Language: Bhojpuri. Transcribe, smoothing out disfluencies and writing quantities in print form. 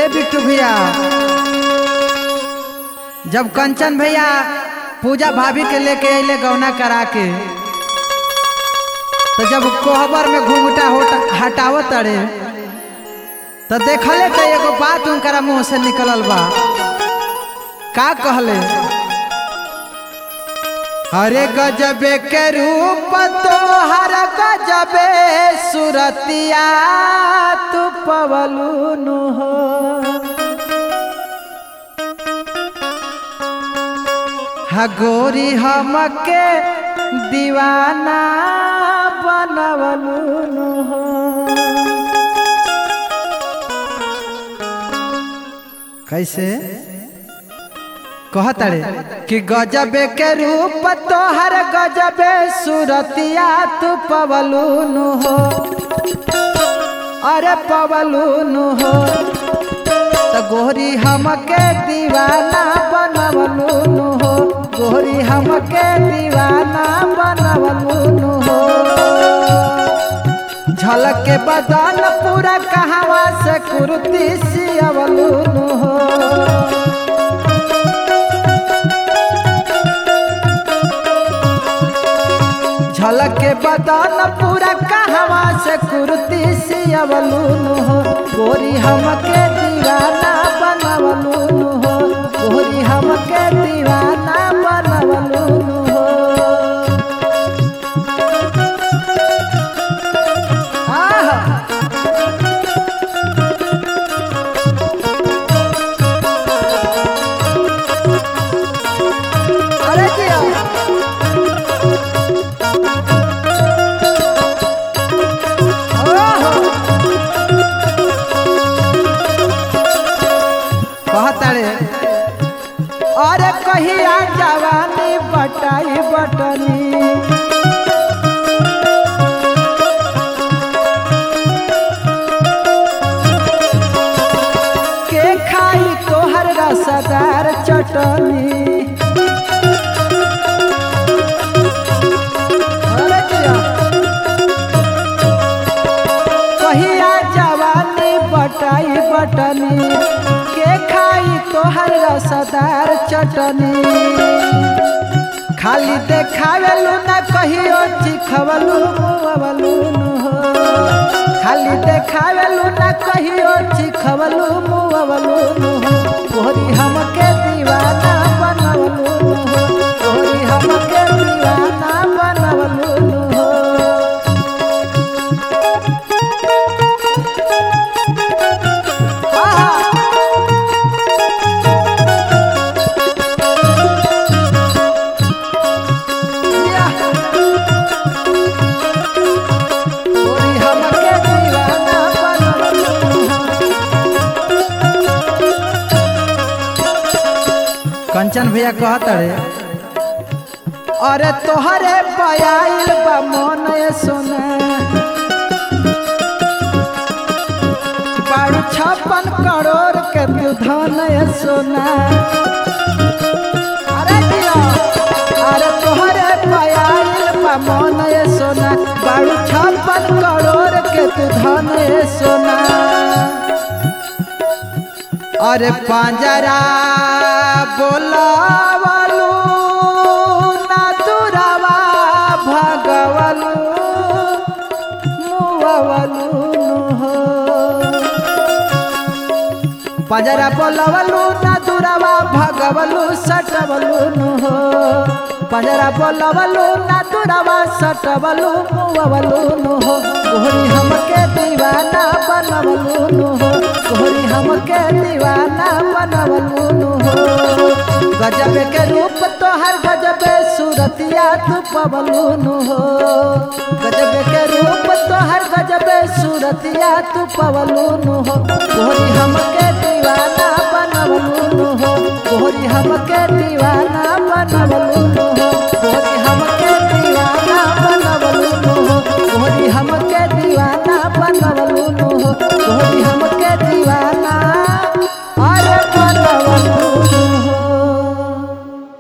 ए बिट्टू भैया, जब कंचन भैया पूजा भाभी के लेके अले गौना करा के, तो जब कोहबर में घूंघटा हटावत तड़े तो देखले तो एगो बात उनकरा मुंह से निकलल बा। का कहले? अरे गजबे के रूप तो हर गजबे सुरतिया तू पवलू हो। हा गोरी हमके दीवाना बनवलू हो। कैसे कहतड़े कि गजबे के रूप तोहर गजबे सुरतिया तू पवलू हो। अरे पवलू हो तो गोरी हमके दीवाना बनवलू हो। गोरी हमके दीवाना बनवलू हो। झलक के बदन पूरा कहवा से कुर्ती सियवलू हो। झलक के बदन पूरा कहवा से कुर्ती सियवलू हो। गोरी हमके दीवाना बनवलू हो। गोरी हमके दीवाना बनवलू हो। अरे जिया कहतड़े अरे कहिया जवानी बटाई बटनी। के खाई तोहर रसदार चटनी। अरे जिया कहिया जवानी बटाई बटनी। के खाई तोहर रसदार चटनी। खाली देखावेलू ना कहियो चिखवलू मुवलू हो। खाली देखावेलू ना कहियो चिखवलू मुवलू हो। गोरी हमके दीवाना बनवलू हो। गोरी हमके दीवाना बनवलू हो। कंचन भैया कहतड़े अरे तोहरे पयाइल बा मन सोना। बारू 56 करोड़ के तू धन सोना। अरे दिया अरे तोहरे पयाइल बा मन सोना। बारू 56 करोड़ के तू धन सोना। अरे पंजरा बोलावलू ना दुरावा भगवलू मुवलू हो। पंजरा बोलावलू ना दुरावा भगवलू सटवलू हो। पंजरा बोलावलू ना दुरावा सटवलू मुवलू हो। गोरी हमके दीवाना बनवलू हो। गोरी हमके दीवाना बनवलू हो। गजबे के रूप तोहर गजबे सूरतिया तू पवलू हो। गजबे के रूप तोहर गजबे सूरतिया तू पवलू हो। गोरी हमके दीवाना बनवलू हो। गोरी हमके दीवाना बनवलू हो। गोरी